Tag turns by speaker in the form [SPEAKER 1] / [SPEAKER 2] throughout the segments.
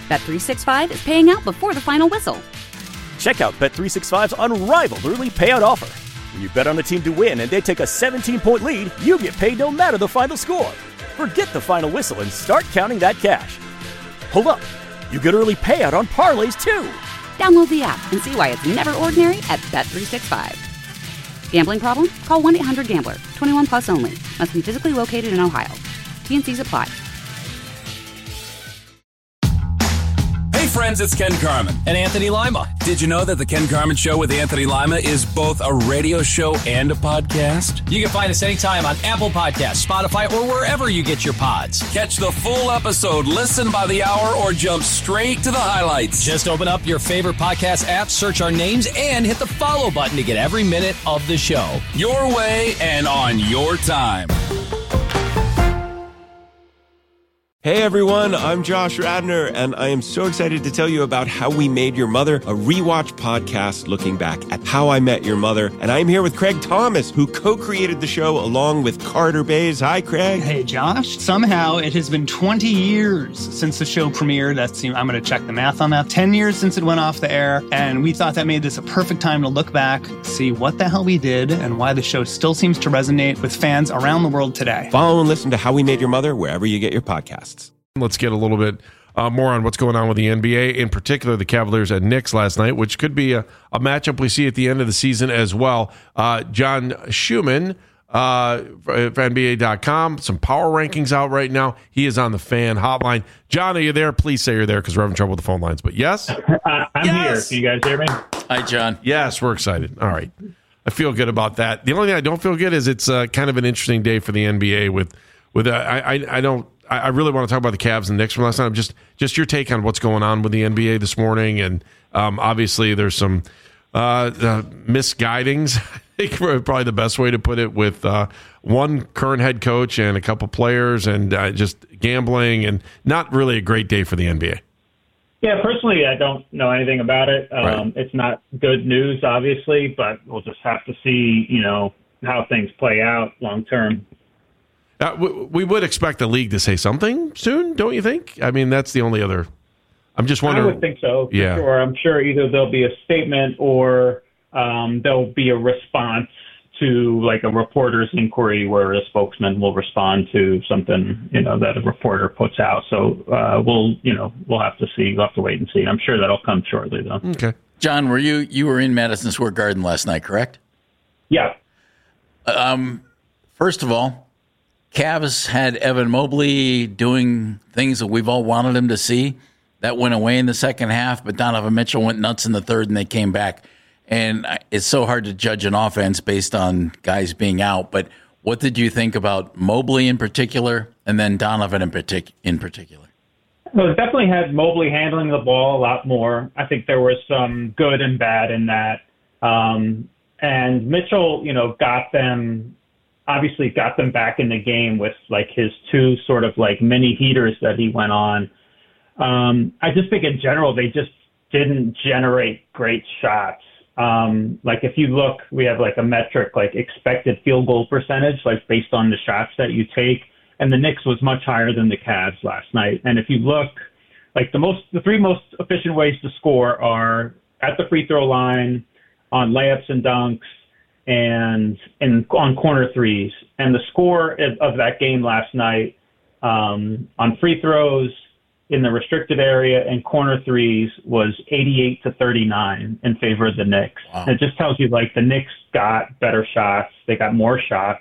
[SPEAKER 1] Bet365 is paying out before the final whistle.
[SPEAKER 2] Check out Bet365's unrivaled early payout offer. When you bet on a team to win and they take a 17-point lead, you get paid no matter the final score. Forget the final whistle and start counting that cash. Hold up. You get early payout on parlays, too.
[SPEAKER 1] Download the app and see why it's never ordinary at Bet365. Gambling problem? Call 1-800-GAMBLER. 21 plus only. Must be physically located in Ohio. T&Cs apply.
[SPEAKER 3] Hey friends, it's Ken Carman.
[SPEAKER 4] And Anthony Lima.
[SPEAKER 3] Did you know that the Ken Carman Show with Anthony Lima is both a radio show and a podcast?
[SPEAKER 4] You can find us anytime on Apple Podcasts, Spotify, or wherever you get your pods.
[SPEAKER 3] Catch the full episode, listen by the hour, or jump straight to the highlights.
[SPEAKER 4] Just open up your favorite podcast app, search our names, and hit the follow button to get every minute of the show.
[SPEAKER 3] Your way and on your time.
[SPEAKER 5] Hey everyone, I'm Josh Radner, and I am so excited to tell you about How We Made Your Mother, a rewatch podcast looking back at How I Met Your Mother. And I'm here with Craig Thomas, who co-created the show along with Carter Bays. Hi, Craig.
[SPEAKER 6] Hey, Josh. Somehow it has been 20 years since the show premiered. I'm going to check the math on that. 10 years since it went off the air, and we thought that made this a perfect time to look back, see what the hell we did, and why the show still seems to resonate with fans around the world today.
[SPEAKER 5] Follow and listen to How We Made Your Mother wherever you get your podcasts.
[SPEAKER 7] Let's get a little bit more on what's going on with the NBA, in particular the Cavaliers and Knicks last night, which could be a matchup we see at the end of the season as well. John Schumann for NBA.com, some power rankings out right now. He is on the fan hotline. John, are you there? Please say you're there because we're having trouble with the phone lines. But yes?
[SPEAKER 8] I'm here. Can you guys hear me?
[SPEAKER 3] Hi, John.
[SPEAKER 7] Yes, we're excited. All right. I feel good about that. The only thing I don't feel good is it's kind of an interesting day for the NBA I really want to talk about the Cavs and Knicks from last night. Just your take on what's going on with the NBA this morning, and obviously there's some misguidings. I think probably the best way to put it, with one current head coach and a couple players, and just gambling, and not really a great day for the NBA.
[SPEAKER 8] Yeah, personally, I don't know anything about it.
[SPEAKER 7] Right.
[SPEAKER 8] It's not good news, obviously, but we'll just have to see, how things play out long term.
[SPEAKER 7] We would expect the league to say something soon, don't you think? I mean, that's the only other. I'm just wondering.
[SPEAKER 8] I would think so. For
[SPEAKER 7] Yeah.
[SPEAKER 8] Sure. I'm sure either there'll be a statement or there'll be a response to like a reporter's inquiry where a spokesman will respond to something, that a reporter puts out. So we'll have to see. We'll have to wait and see. I'm sure that'll come shortly, though.
[SPEAKER 7] Okay.
[SPEAKER 9] John, you were in Madison Square Garden last night, correct?
[SPEAKER 8] Yeah.
[SPEAKER 9] First of all, Cavs had Evan Mobley doing things that we've all wanted him to see. That went away in the second half, but Donovan Mitchell went nuts in the third, and they came back. And it's so hard to judge an offense based on guys being out. But what did you think about Mobley in particular, and then Donovan in particular?
[SPEAKER 8] Well, it definitely had Mobley handling the ball a lot more. I think there was some good and bad in that. And Mitchell, got them back in the game with like his two sort of like mini heaters that he went on. I just think in general, they just didn't generate great shots. Like if you look, we have like a metric, like expected field goal percentage, like based on the shots that you take. And the Knicks was much higher than the Cavs last night. And if you look, like the three most efficient ways to score are at the free throw line, on layups and dunks, and on corner threes. And the score of that game last night on free throws in the restricted area and corner threes was 88-39 in favor of the Knicks.
[SPEAKER 9] Wow.
[SPEAKER 8] And it just tells you like the Knicks got better shots. They got more shots.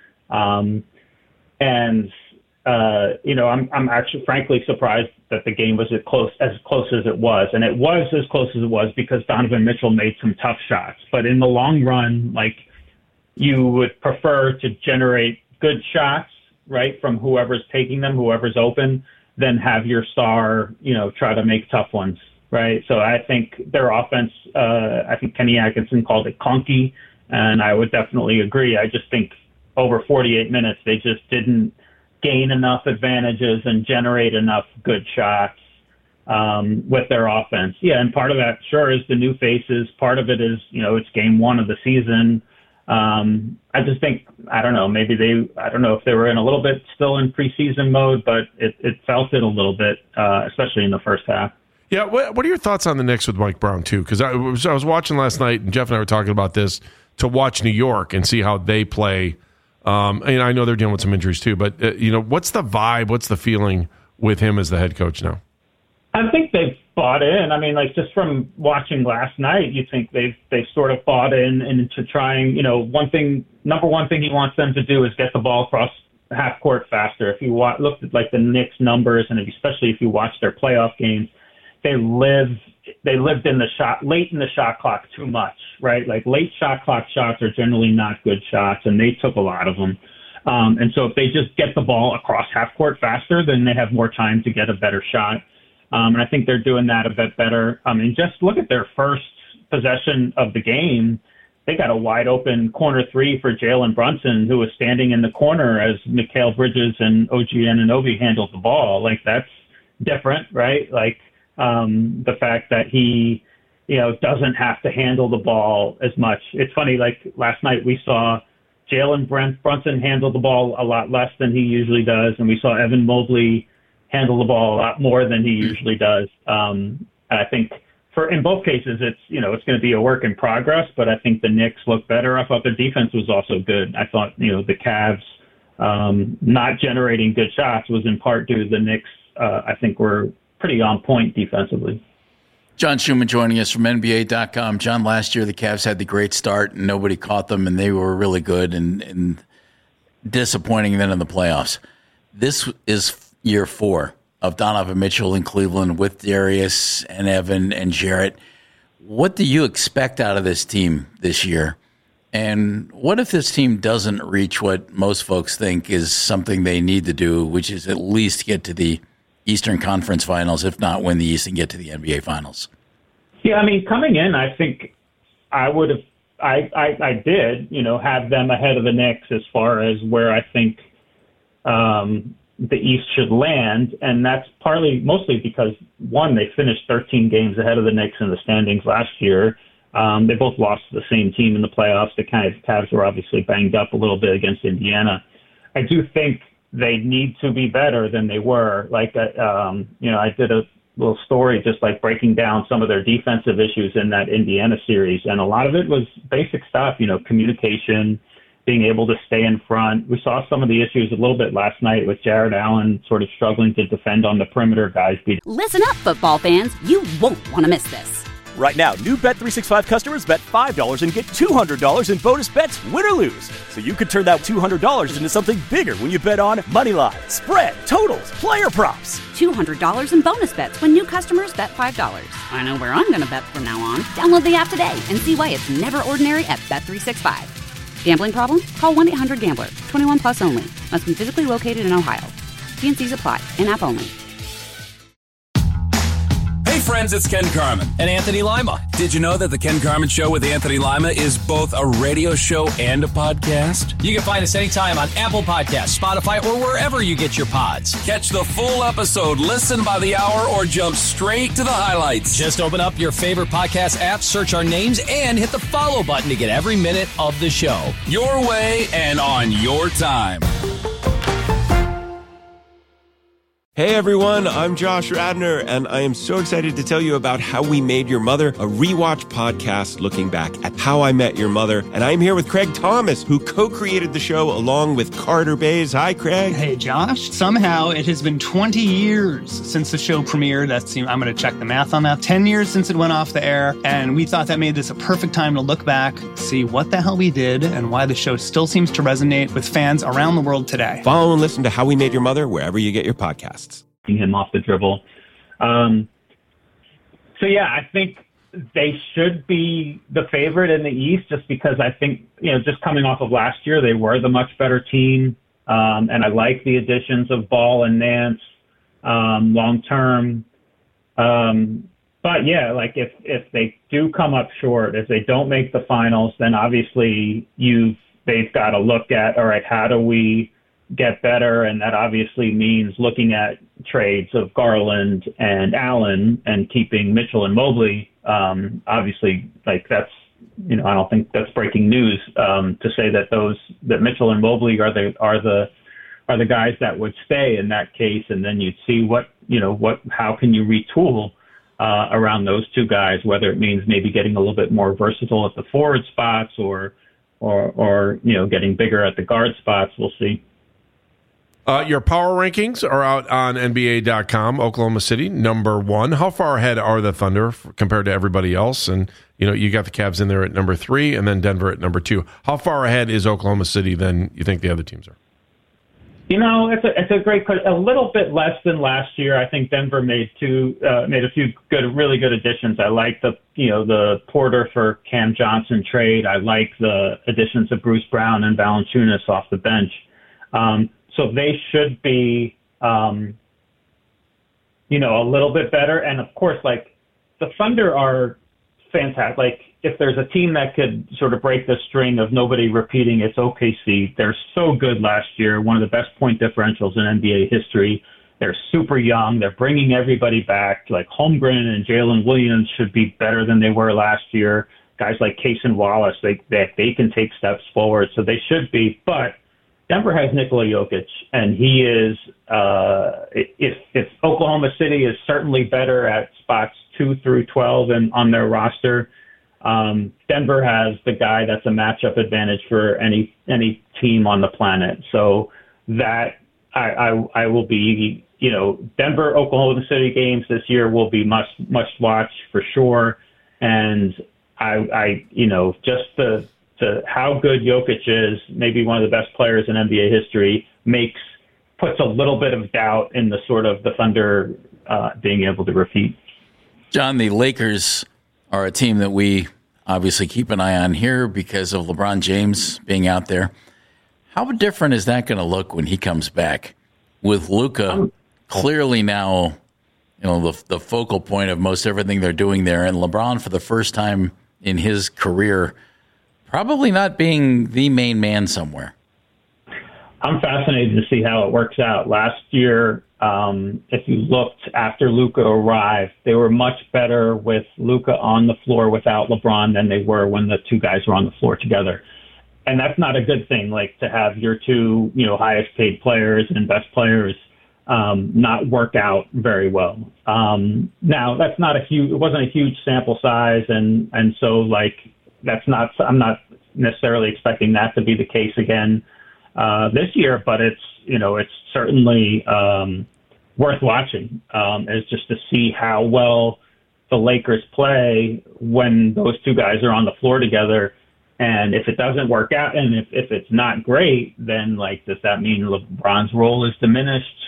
[SPEAKER 8] I'm actually frankly surprised that the game was as close as it was. And it was as close as it was because Donovan Mitchell made some tough shots. But in the long run, like you would prefer to generate good shots, right, from whoever's taking them, whoever's open, than have your star, try to make tough ones, right? So I think their offense, I think Kenny Atkinson called it clunky, and I would definitely agree. I just think over 48 minutes, they just didn't gain enough advantages and generate enough good shots with their offense. Yeah, and part of that, sure, is the new faces. Part of it is, it's game one of the season. I just think, I don't know if they were in a little bit still in preseason mode, but it felt it a little bit, especially in the first half.
[SPEAKER 7] Yeah, what are your thoughts on the Knicks with Mike Brown, too? Because I was watching last night, and Jeff and I were talking about this, to watch New York and see how they play. And I know they're dealing with some injuries, too. But, what's the vibe, what's the feeling with him as the head coach now?
[SPEAKER 8] I think they've bought in. I mean, like, just from watching last night, you think they've sort of bought in into trying, number one thing he wants them to do is get the ball across half court faster. If you looked at, like, the Knicks numbers, and especially if you watch their playoff games, they lived in the late in the shot clock too much, right? Like, late shot clock shots are generally not good shots, and they took a lot of them. And so if they just get the ball across half court faster, then they have more time to get a better shot. And I think they're doing that a bit better. I mean, just look at their first possession of the game. They got a wide open corner three for Jalen Brunson, who was standing in the corner as Mikal Bridges and OG Anunoby handled the ball. Like, that's different, right? Like, the fact that he, doesn't have to handle the ball as much. It's funny, like, last night we saw Jalen Brunson handle the ball a lot less than he usually does, and we saw Evan Mobley handle the ball a lot more than he usually does. I think in both cases, it's going to be a work in progress, but I think the Knicks look better. I thought their defense was also good. I thought, the Cavs not generating good shots was in part due to the Knicks. I think were pretty on point defensively.
[SPEAKER 9] John Schumann joining us from NBA.com. John, last year the Cavs had the great start and nobody caught them, and they were really good and disappointing then in the playoffs. This is year 4 of Donovan Mitchell in Cleveland with Darius and Evan and Jarrett. What do you expect out of this team this year? And what if this team doesn't reach what most folks think is something they need to do, which is at least get to the Eastern Conference Finals, if not win the East and get to the NBA Finals?
[SPEAKER 8] Yeah, I mean, coming in, I think I would have, I did, have them ahead of the Knicks as far as where I think the East should land. And that's mostly because, one, they finished 13 games ahead of the Knicks in the standings last year. They both lost to the same team in the playoffs. The Cavs were obviously banged up a little bit against Indiana. I do think they need to be better than they were. Like, I did a little story just like breaking down some of their defensive issues in that Indiana series. And a lot of it was basic stuff, communication, being able to stay in front. We saw some of the issues a little bit last night with Jared Allen sort of struggling to defend on the perimeter, guys.
[SPEAKER 1] Listen up, football fans. You won't want to miss this.
[SPEAKER 2] Right now, new Bet365 customers bet $5 and get $200 in bonus bets, win or lose. So you could turn that $200 into something bigger when you bet on moneyline, spread, totals, player props.
[SPEAKER 1] $200 in bonus bets when new customers bet $5. I know where I'm going to bet from now on. Download the app today and see why it's never ordinary at Bet365. Gambling problem? Call 1-800-GAMBLER. 21 plus only. Must be physically located in Ohio. T&Cs apply. In-app only.
[SPEAKER 3] Hey friends, it's Ken Carman.
[SPEAKER 4] And Anthony Lima.
[SPEAKER 3] Did you know that the Ken Carman Show with Anthony Lima is both a radio show and a podcast?
[SPEAKER 4] You can find us anytime on Apple Podcasts, Spotify, or wherever you get your pods.
[SPEAKER 3] Catch the full episode, listen by the hour, or jump straight to the highlights.
[SPEAKER 4] Just open up your favorite podcast app, search our names, and hit the follow button to get every minute of the show.
[SPEAKER 3] Your way and on your time.
[SPEAKER 5] Hey everyone, I'm Josh Radnor, and I am so excited to tell you about How We Made Your Mother, a rewatch podcast looking back at How I Met Your Mother. And I'm here with Craig Thomas, who co-created the show along with Carter Bays. Hi, Craig.
[SPEAKER 6] Hey, Josh. Somehow it has been 20 years since the show premiered. I'm going to check the math on that. 10 years since it went off the air, and we thought that made this a perfect time to look back, see what the hell we did, and why the show still seems to resonate with fans around the world today.
[SPEAKER 5] Follow and listen to How We Made Your Mother wherever you get your podcasts.
[SPEAKER 8] Him off the dribble. I think they should be the favorite in the East just because I think, just coming off of last year, they were the much better team. And I like the additions of Ball and Nance long term. But yeah, like if they do come up short, if they don't make the finals, then obviously they've got to look at, all right, how do we get better? And that obviously means looking at trades of Garland and Allen and keeping Mitchell and Mobley. Obviously, like that's I don't think that's breaking news to say that Mitchell and Mobley are the guys that would stay in that case, and then you'd see how can you retool around those two guys, whether it means maybe getting a little bit more versatile at the forward spots or getting bigger at the guard spots. We'll see.
[SPEAKER 7] Your power rankings are out on NBA.com. Oklahoma City, number 1. How far ahead are the Thunder compared to everybody else? And, you got the Cavs in there at number 3 and then Denver at number 2. How far ahead is Oklahoma City than you think the other teams are?
[SPEAKER 8] It's a great question. A little bit less than last year. I think Denver made a few really good additions. I like the Porter for Cam Johnson trade. I like the additions of Bruce Brown and Valanciunas off the bench. So they should be, a little bit better. And of course, the Thunder are fantastic. If there's a team that could sort of break the string of nobody repeating, it's OKC. They're so good last year, one of the best point differentials in NBA history. They're super young. They're bringing everybody back. Holmgren and Jalen Williams should be better than they were last year. Guys like Cason Wallace, they can take steps forward. So they should be. But Denver has Nikola Jokic, and he is, if Oklahoma City is certainly better at spots 2 through 12 and on their roster, Denver has the guy that's a matchup advantage for any team on the planet. So that I will be, Denver, Oklahoma City games this year will be must watch for sure. And to how good Jokic is, maybe one of the best players in NBA history, puts a little bit of doubt in the sort of the Thunder being able to repeat.
[SPEAKER 9] John, the Lakers are a team that we obviously keep an eye on here because of LeBron James being out there. How different is that going to look when he comes back? With Luka clearly now, the focal point of most everything they're doing there, and LeBron for the first time in his career probably not being the main man somewhere.
[SPEAKER 8] I'm fascinated to see how it works out. Last year, if you looked after Luka arrived, they were much better with Luka on the floor without LeBron than they were when the two guys were on the floor together. And that's not a good thing, to have your two, highest paid players and best players not work out very well. Now, it wasn't a huge sample size, and so I'm not necessarily expecting that to be the case again this year, but it's certainly worth watching, is just to see how well the Lakers play when those two guys are on the floor together. And if it doesn't work out, and if it's not great, then does that mean LeBron's role is diminished?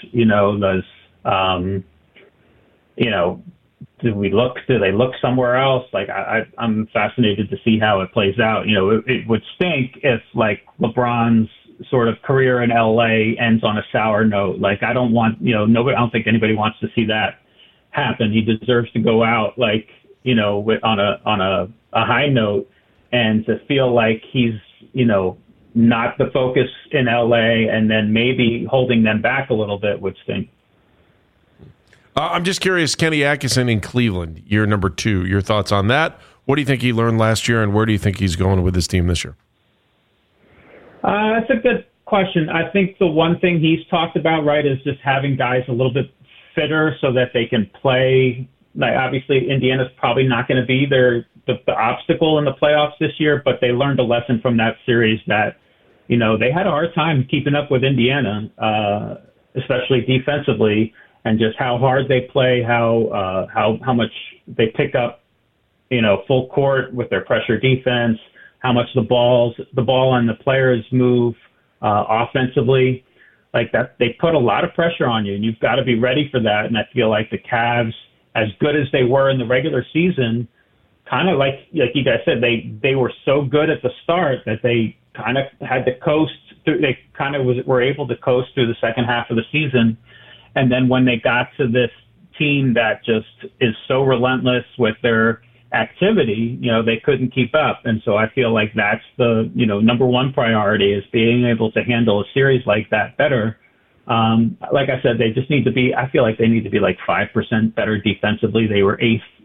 [SPEAKER 8] Do they look somewhere else? I'm fascinated to see how it plays out. It would stink if LeBron's sort of career in LA ends on a sour note. I don't think anybody wants to see that happen. He deserves to go out on a high note, and to feel like he's, not the focus in LA and then maybe holding them back a little bit would stink.
[SPEAKER 7] I'm just curious, Kenny Atkinson in Cleveland, year number 2. Your thoughts on that? What do you think he learned last year, and where do you think he's going with his team this year?
[SPEAKER 8] That's a good question. I think the one thing he's talked about, right, is just having guys a little bit fitter so that they can play. Obviously, Indiana's probably not going to be the obstacle in the playoffs this year, but they learned a lesson from that series that, they had a hard time keeping up with Indiana, especially defensively, and just how hard they play, how much they pick up, full court with their pressure defense, how much the ball and the players move offensively. That they put a lot of pressure on you, and you've got to be ready for that. And I feel like the Cavs, as good as they were in the regular season, kind of like you guys said, they were so good at the start that they kind of had to coast through. They kind of were able to coast through the second half of the season. And then when they got to this team that just is so relentless with their activity, they couldn't keep up. And so I feel like that's the, number one priority is being able to handle a series like that better. Like I said, they just need to be, I feel like they need to be 5% better defensively. They were 8th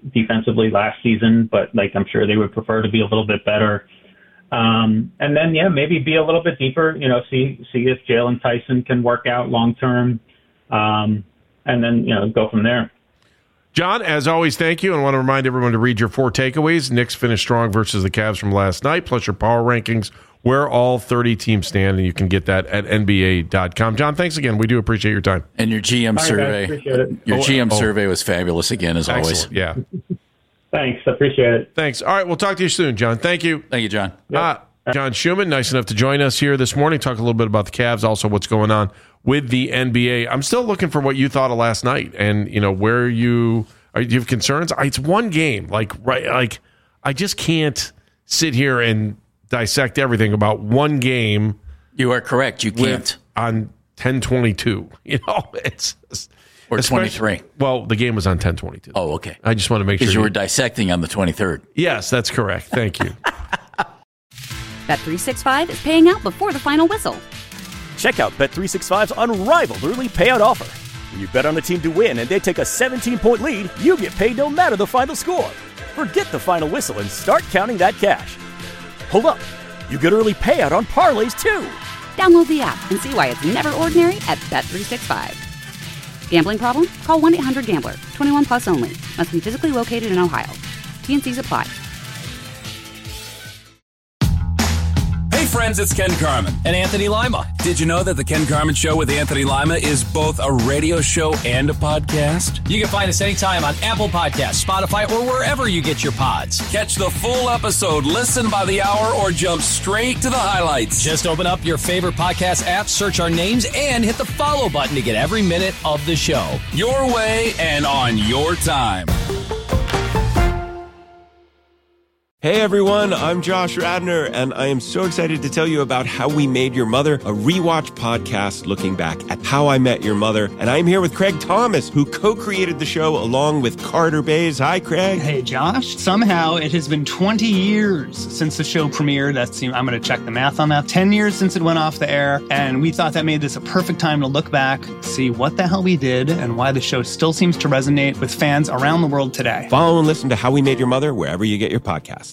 [SPEAKER 8] defensively last season, but like I'm sure they would prefer to be a little bit better. And then, maybe be a little bit deeper, see if Jalen Tyson can work out long term, and then, go from there.
[SPEAKER 7] John, as always, thank you. And I want to remind everyone to read your 4 takeaways. Knicks finished strong versus the Cavs from last night, plus your power rankings, where all 30 teams stand, and you can get that at NBA.com. John, thanks again. We do appreciate your time.
[SPEAKER 9] And your GM survey.
[SPEAKER 8] Appreciate it.
[SPEAKER 9] Your GM survey was fabulous again, as always.
[SPEAKER 7] Yeah.
[SPEAKER 8] Thanks. Appreciate it.
[SPEAKER 7] Thanks. All right, we'll talk to you soon, John. Thank you.
[SPEAKER 9] Thank you, John.
[SPEAKER 7] John Schumann, nice enough to join us here this morning, talk a little bit about the Cavs, also what's going on with the NBA. I'm still looking for what you thought of last night, and where do you have concerns? It's one game, I just can't sit here and dissect everything about one game.
[SPEAKER 9] You are correct. You can't
[SPEAKER 7] on 10/22. It's
[SPEAKER 9] or 23.
[SPEAKER 7] Well, the game was on 10/22.
[SPEAKER 9] Oh, okay.
[SPEAKER 7] I just want to make sure
[SPEAKER 9] because you were dissecting on the 23rd.
[SPEAKER 7] Yes, that's correct. Thank you.
[SPEAKER 1] Bet365 is paying out before the final whistle.
[SPEAKER 2] Check out Bet365's unrivaled early payout offer. When you bet on a team to win and they take a 17-point lead, you get paid no matter the final score. Forget the final whistle and start counting that cash. Hold up. You get early payout on parlays, too.
[SPEAKER 1] Download the app and see why it's never ordinary at Bet365. Gambling problem? Call 1-800-GAMBLER. 21 plus only. Must be physically located in Ohio. T&Cs apply.
[SPEAKER 3] Hey friends, it's Ken Carman.
[SPEAKER 4] And Anthony Lima.
[SPEAKER 3] Did you know that the Ken Carman Show with Anthony Lima is both a radio show and a podcast?
[SPEAKER 4] You can find us anytime on Apple Podcasts, Spotify, or wherever you get your pods.
[SPEAKER 3] Catch the full episode, listen by the hour, or jump straight to the highlights.
[SPEAKER 4] Just open up your favorite podcast app, search our names, and hit the follow button to get every minute of the show.
[SPEAKER 3] Your way and on your time.
[SPEAKER 5] Hey everyone, I'm Josh Radnor, and I am so excited to tell you about How We Made Your Mother, a rewatch podcast looking back at How I Met Your Mother. And I'm here with Craig Thomas, who co-created the show along with Carter Bays. Hi, Craig.
[SPEAKER 6] Hey, Josh. Somehow it has been 20 years since the show premiered. I'm going to check the math on that. 10 years since it went off the air, and we thought that made this a perfect time to look back, see what the hell we did, and why the show still seems to resonate with fans around the world today.
[SPEAKER 5] Follow and listen to How We Made Your Mother wherever you get your podcasts.